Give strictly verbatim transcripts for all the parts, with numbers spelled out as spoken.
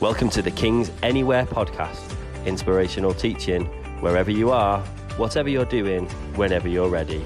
Welcome to the King's Anywhere podcast, inspirational teaching wherever you are, whatever you're doing, whenever you're ready.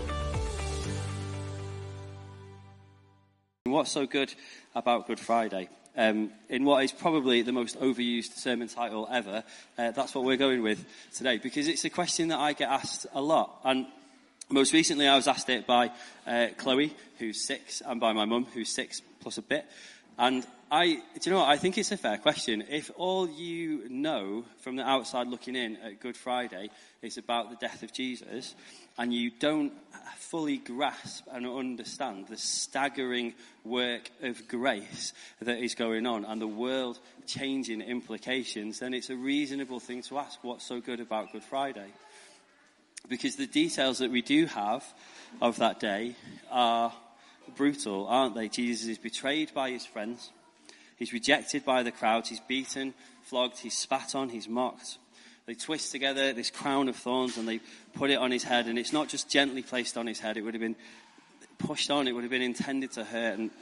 What's so good about Good Friday? Um, in what is probably the most overused sermon title ever, uh, that's what we're going with today, because it's a question that I get asked a lot. And most recently I was asked it by uh, Chloe, who's six, and by my mum, who's six plus a bit. And I, do you know what, I think it's a fair question. If all you know from the outside looking in at Good Friday is about the death of Jesus, and you don't fully grasp and understand the staggering work of grace that is going on and the world-changing implications, then it's a reasonable thing to ask what's so good about Good Friday. Because the details that we do have of that day are brutal, aren't they? Jesus is betrayed by his friends. He's rejected by the crowds. He's beaten, flogged, he's spat on, he's mocked. They twist together this crown of thorns and they put it on his head. And it's not just gently placed on his head. It would have been pushed on. It would have been intended to hurt. And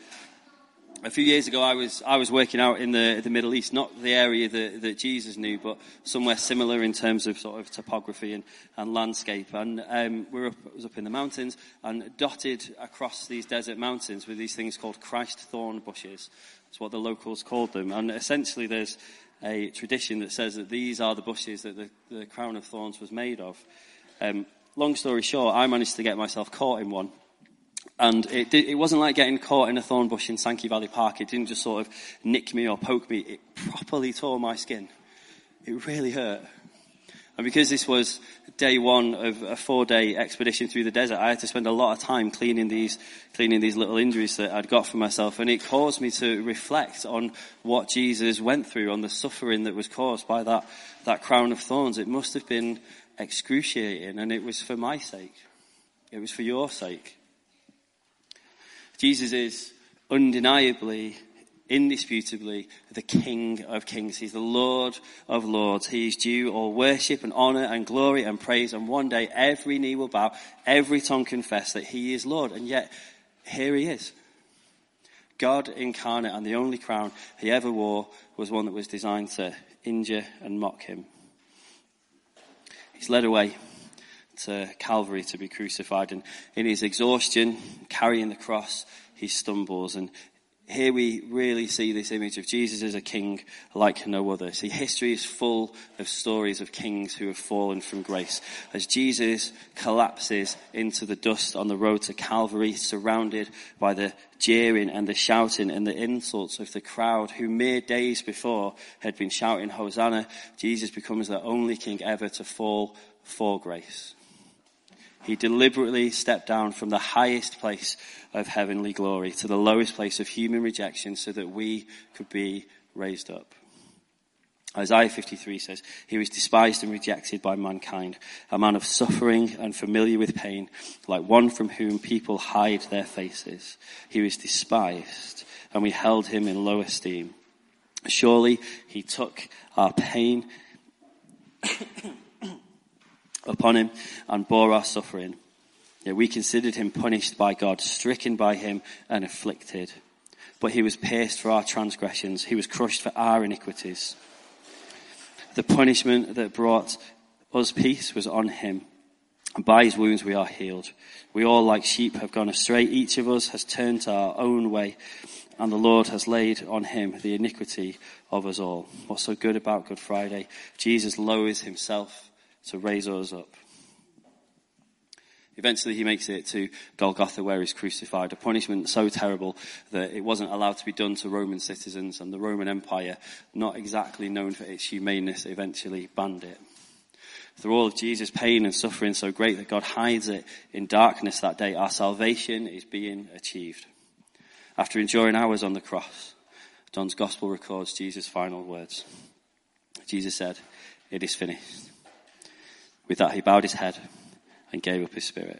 a few years ago, I was I was working out in the the Middle East, not the area that, that Jesus knew, but somewhere similar in terms of sort of topography and, and landscape. And um, we were up, I was up in the mountains, and dotted across these desert mountains were these things called Christ thorn bushes. That's what the locals called them. And essentially, there's a tradition that says that these are the bushes that the, the crown of thorns was made of. Um, long story short, I managed to get myself caught in one. And it, did, it wasn't like getting caught in a thorn bush in Sankey Valley Park. It didn't just sort of nick me or poke me. It properly tore my skin. It really hurt. And because this was day one of a four-day expedition through the desert, I had to spend a lot of time cleaning these cleaning these little injuries that I'd got for myself. And it caused me to reflect on what Jesus went through, on the suffering that was caused by that, that crown of thorns. It must have been excruciating, and it was for my sake. It was for your sake. Jesus is undeniably, indisputably the King of Kings. He's the Lord of Lords. He's due all worship and honour and glory and praise. And one day every knee will bow, every tongue confess that he is Lord. And yet here he is. God incarnate, and the only crown he ever wore was one that was designed to injure and mock him. He's led away to Calvary to be crucified, and in his exhaustion, carrying the cross, he stumbles. And here we really see this image of Jesus as a king like no other. See, history is full of stories of kings who have fallen from grace. As Jesus collapses into the dust on the road to Calvary, surrounded by the jeering and the shouting and the insults of the crowd who mere days before had been shouting Hosanna, Jesus becomes the only king ever to fall for grace. He deliberately stepped down from the highest place of heavenly glory to the lowest place of human rejection so that we could be raised up. Isaiah fifty-three says, he was despised and rejected by mankind, a man of suffering and familiar with pain, like one from whom people hide their faces. He was despised, and we held him in low esteem. Surely he took our pain upon him and bore our suffering. Yet we considered him punished by God, stricken by him and afflicted. But he was pierced for our transgressions. He was crushed for our iniquities. The punishment that brought us peace was on him. And by his wounds we are healed. We all like sheep have gone astray. Each of us has turned to our own way. And the Lord has laid on him the iniquity of us all. What's so good about Good Friday? Jesus lowers himself to raise us up. Eventually he makes it to Golgotha, where he's crucified, a punishment so terrible that it wasn't allowed to be done to Roman citizens, and the Roman Empire, not exactly known for its humaneness, eventually banned it. Through all of Jesus' pain and suffering so great that God hides it in darkness that day, our salvation is being achieved. After enduring hours on the cross, John's Gospel records Jesus' final words. Jesus said, "It is finished." With that, he bowed his head and gave up his spirit.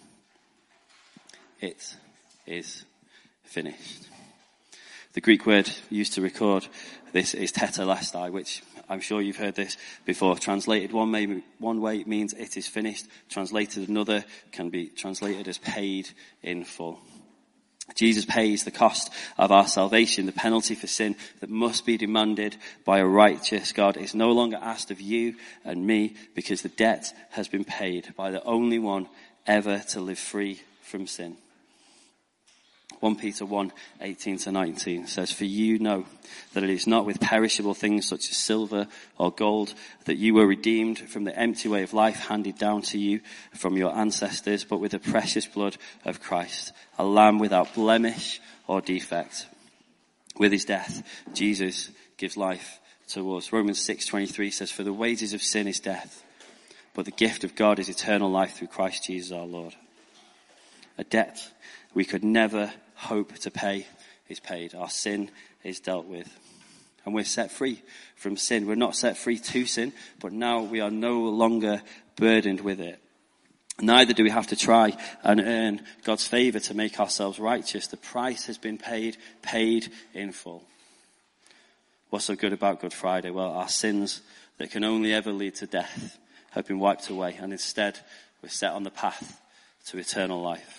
It is finished. The Greek word used to record this is tetelestai, which I'm sure you've heard this before. Translated one, may, one way it means it is finished. Translated another can be translated as paid in full. Jesus pays the cost of our salvation. The penalty for sin that must be demanded by a righteous God is no longer asked of you and me, because the debt has been paid by the only one ever to live free from sin. First Peter one, eighteen to nineteen says, "For you know that it is not with perishable things such as silver or gold that you were redeemed from the empty way of life handed down to you from your ancestors, but with the precious blood of Christ, a lamb without blemish or defect. With his death, Jesus gives life to us." Romans six twenty-three says, "For the wages of sin is death, but the gift of God is eternal life through Christ Jesus our Lord." A debt we could never hope to pay is paid. Our sin is dealt with. And we're set free from sin. We're not set free to sin, but now we are no longer burdened with it. Neither do we have to try and earn God's favour to make ourselves righteous. The price has been paid, paid in full. What's so good about Good Friday? Well, our sins that can only ever lead to death have been wiped away, and instead we're set on the path to eternal life.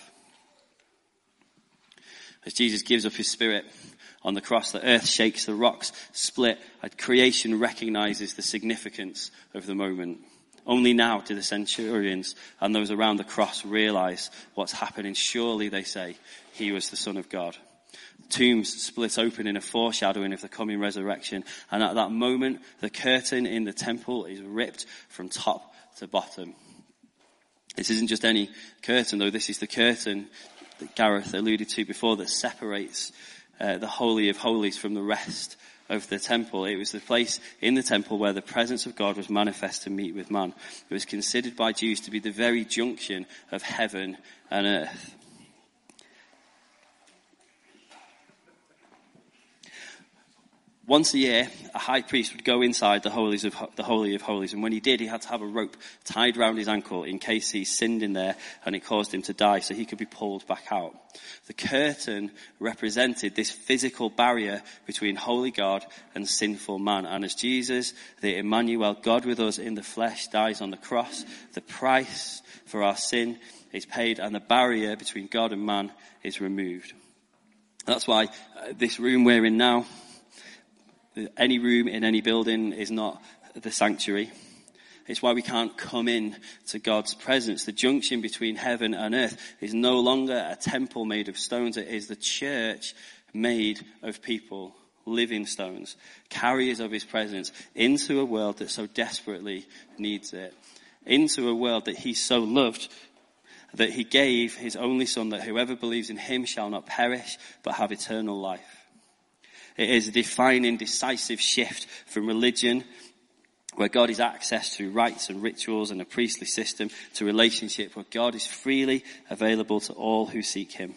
As Jesus gives up his spirit on the cross, the earth shakes, the rocks split, and creation recognizes the significance of the moment. Only now do the centurions and those around the cross realize what's happening. Surely, they say, he was the Son of God. Tombs split open in a foreshadowing of the coming resurrection. And at that moment, the curtain in the temple is ripped from top to bottom. This isn't just any curtain, though. This is the curtain that Gareth alluded to before that separates uh, the Holy of Holies from the rest of the temple. It was the place in the temple where the presence of God was manifest to meet with man. It was considered by Jews to be the very junction of heaven and earth. Once a year, a high priest would go inside the holies of the Holy of Holies, and when he did, he had to have a rope tied round his ankle in case he sinned in there and it caused him to die, so he could be pulled back out. The curtain represented this physical barrier between holy God and sinful man, and as Jesus, the Emmanuel, God with us in the flesh, dies on the cross, the price for our sin is paid, and the barrier between God and man is removed. That's why uh, this room we're in now, any room in any building, is not the sanctuary. It's why we can't come in to God's presence. The junction between heaven and earth is no longer a temple made of stones. It is the church made of people, living stones, carriers of his presence into a world that so desperately needs it. Into a world that he so loved that he gave his only Son, that whoever believes in him shall not perish but have eternal life. It is a defining, decisive shift from religion, where God is accessed through rites and rituals and a priestly system, to relationship where God is freely available to all who seek him.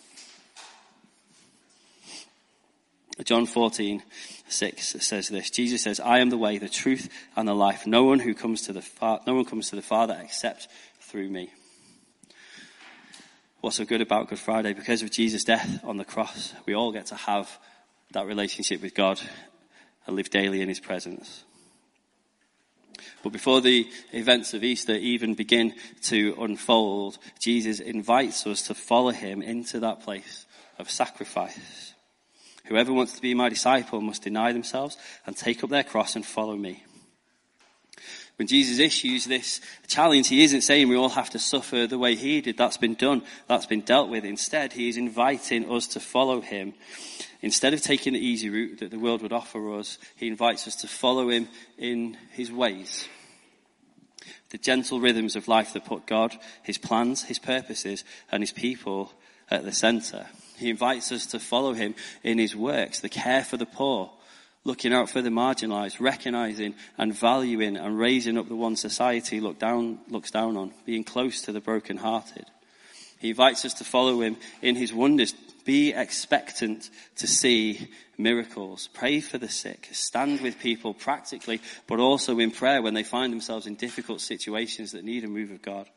John fourteen six says this. Jesus says, "I am the way, the truth, and the life. No one who comes to the fa- no one comes to the Father except through me." What's so good about Good Friday? Because of Jesus' death on the cross, we all get to have that relationship with God and live daily in his presence. But before the events of Easter even begin to unfold, Jesus invites us to follow him into that place of sacrifice. "Whoever wants to be my disciple must deny themselves and take up their cross and follow me." When Jesus issues this challenge, he isn't saying we all have to suffer the way he did. That's been done. That's been dealt with. Instead, he is inviting us to follow him. Instead of taking the easy route that the world would offer us, he invites us to follow him in his ways. The gentle rhythms of life that put God, his plans, his purposes, and his people at the centre. He invites us to follow him in his works, the care for the poor, looking out for the marginalised, recognising and valuing and raising up the one society look down, looks down on, being close to the brokenhearted. He invites us to follow him in his wonders. Be expectant to see miracles. Pray for the sick. Stand with people practically, but also in prayer when they find themselves in difficult situations that need a move of God.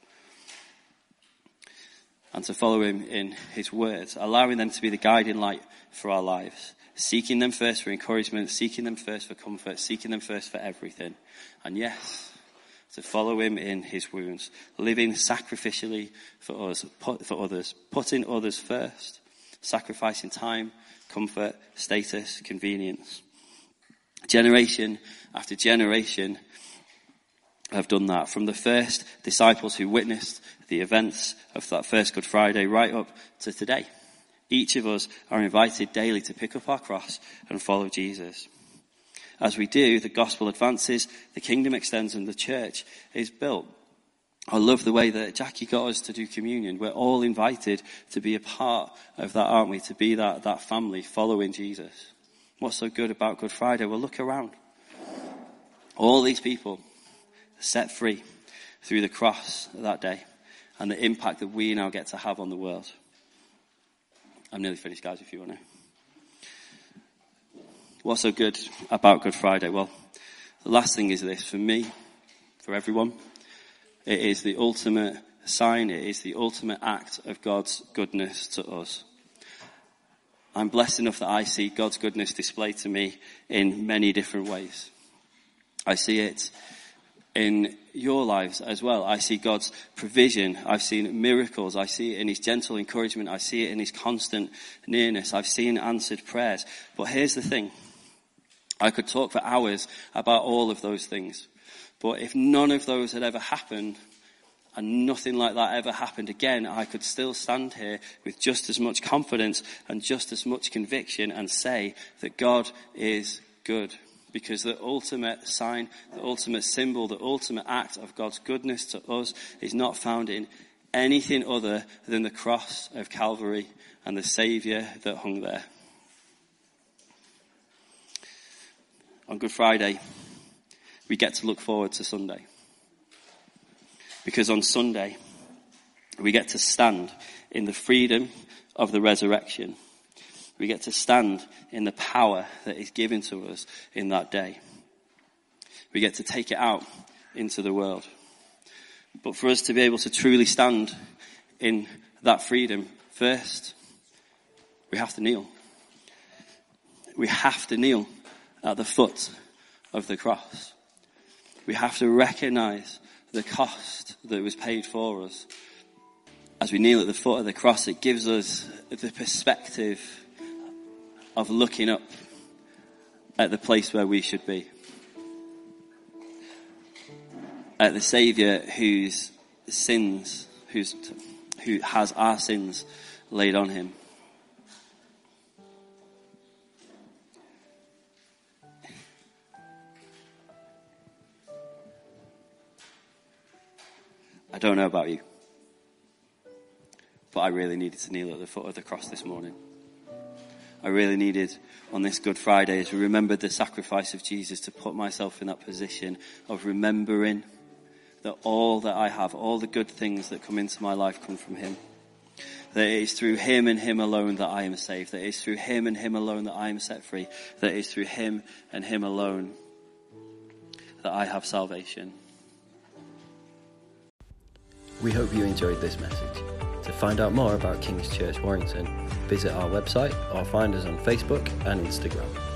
And to follow him in his words, allowing them to be the guiding light for our lives. Seeking them first for encouragement, seeking them first for comfort, seeking them first for everything. And yes, to follow him in his wounds, living sacrificially for us, for others, putting others first, sacrificing time, comfort, status, convenience. Generation after generation have done that, from the first disciples who witnessed the events of that first Good Friday right up to today. Each of us are invited daily to pick up our cross and follow Jesus. As we do, the gospel advances, the kingdom extends, and the church is built. I love the way that Jackie got us to do communion. We're all invited to be a part of that, aren't we? To be that, that family following Jesus. What's so good about Good Friday? Well, look around. All these people set free through the cross that day and the impact that we now get to have on the world. I'm nearly finished, guys, if you want to. What's so good about Good Friday? Well, the last thing is this. For me, for everyone, it is the ultimate sign, it is the ultimate act of God's goodness to us. I'm blessed enough that I see God's goodness displayed to me in many different ways. I see it in your lives as well. I see God's provision. I've seen miracles. I see it in his gentle encouragement. I see it in his constant nearness. I've seen answered prayers. But here's the thing. I could talk for hours about all of those things. But if none of those had ever happened, and nothing like that ever happened again, I could still stand here with just as much confidence and just as much conviction and say that God is good. Because the ultimate sign, the ultimate symbol, the ultimate act of God's goodness to us is not found in anything other than the cross of Calvary and the Saviour that hung there. On Good Friday, we get to look forward to Sunday. Because on Sunday, we get to stand in the freedom of the resurrection. We get to stand in the power that is given to us in that day. We get to take it out into the world. But for us to be able to truly stand in that freedom, first, we have to kneel. We have to kneel at the foot of the cross. We have to recognize the cost that was paid for us. As we kneel at the foot of the cross, it gives us the perspective of looking up at the place where we should be. At the Saviour whose sins, whose, who has our sins laid on him. I don't know about you, but I really needed to kneel at the foot of the cross this morning. I really needed, on this Good Friday, as we remembered the sacrifice of Jesus, to put myself in that position of remembering that all that I have, all the good things that come into my life come from him. That it is through him and him alone that I am saved. That it is through him and him alone that I am set free. That it is through him and him alone that I have salvation. We hope you enjoyed this message. To find out more about King's Church Warrington, visit our website or find us on Facebook and Instagram.